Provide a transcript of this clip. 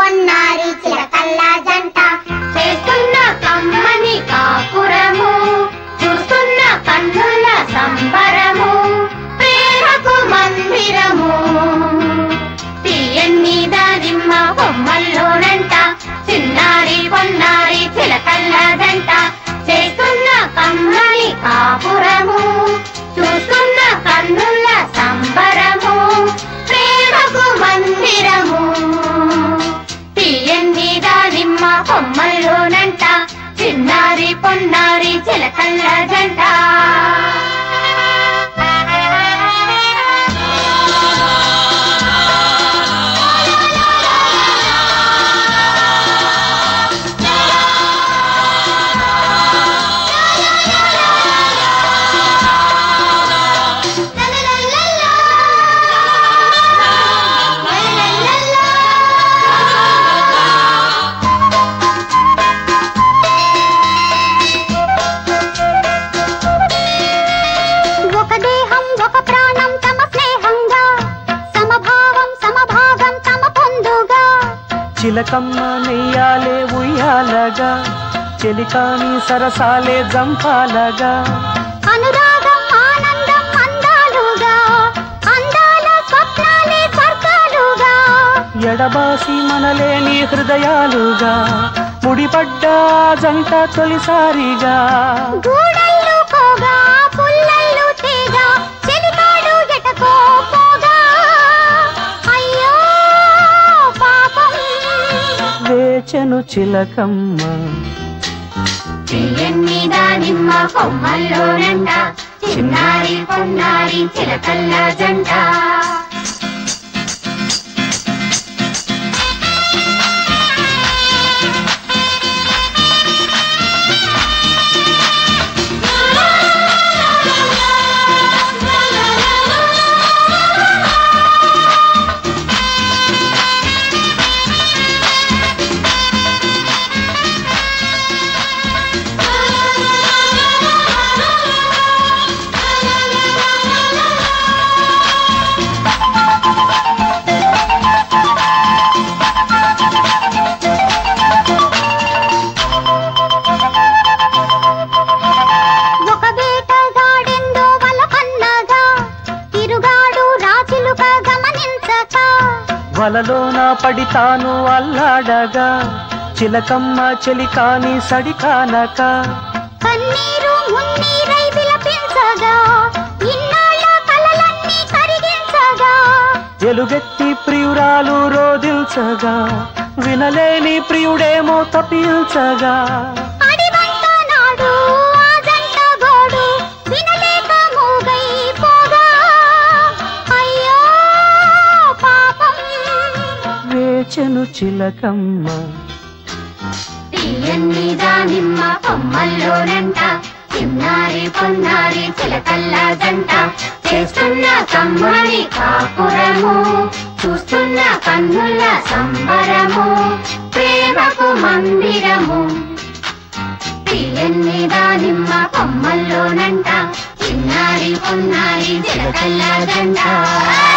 పొన్నారి చిలకల్ల జంట చేస్తున్న కమ్మని కాపురము చూస్తున్న కన్నుల సంబరము ప్రేమకు మందిరము తీయన్ని దానిమ్మ కొమ్మల్లోనంట చిన్నారి పొన్నారి చిలకల్ల జంట చేస్తున్న కమ్మని కాపురము చూస్తున్న కన్నుల సంబరము ప్రేమకు మందిరము తీయన్ని దానిమ్మ కొమ్మల్లోనంట చిన్నారి పొన్నారి చిలకల్ల జంట చిలకమ్మ నెయ్యాలే ఉయ్యాలగా చెలికాని సరసాలే జంపాలగా అనురాగం ఆనందం అందాలుగా అందాల స్వప్నాలే స్వర్గాలుగా ఎడబాసి మనలేని హృదయాలుగా ముడిపడ్డ జంట తొలిసారిగా గూడళ్ళు కోగా పుల్లళ్ళు తీగా చెలికాడు ఎటకో పోగా అయ్యో పాపం వేచెను చిలకమ్మ తీయన్ని దానిమ్మ కొమ్మల్లోనంట చిన్నారి పొన్నారి చిలకల్ల జంట వలలోన పడితాను అల్లాడగా చిలకమ్మ చెలికాని సడికానక కన్నీరు మున్నీరై విలపించగా ఇన్నాళ్ళ కలలన్నీ కరిగించగా ఎలుగెత్తి ప్రియురాలు రోదిల్చగా వినలేని ప్రియుడేమో తప్పించగా వేచెను చిలకమ్మ తీయన్ని దానిమ్మ కొమ్మల్లోనంట చిన్నారి పొన్నారి చిలకల్ల జంట చేస్తున్న కమ్మని కాపురము చూస్తున్న కన్నుల సంబరము ప్రేమకు మందిరము తీయన్ని దానిమ్మ కొమ్మల్లోనంట చిన్నారి పొన్నారి చిలకల్ల జంట